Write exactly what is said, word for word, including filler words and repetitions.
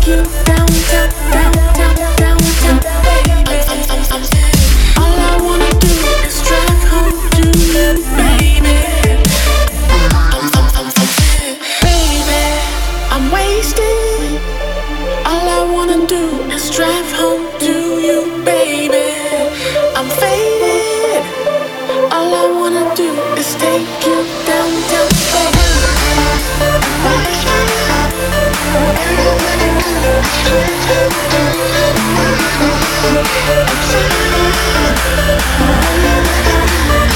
you downtown, downtown, downtown, baby. All I wanna do is drive home to you, baby. Baby, I'm wasted. All I wanna do is drive home to you, baby. I'm faded. All I wanna do is take you downtown, baby. I'm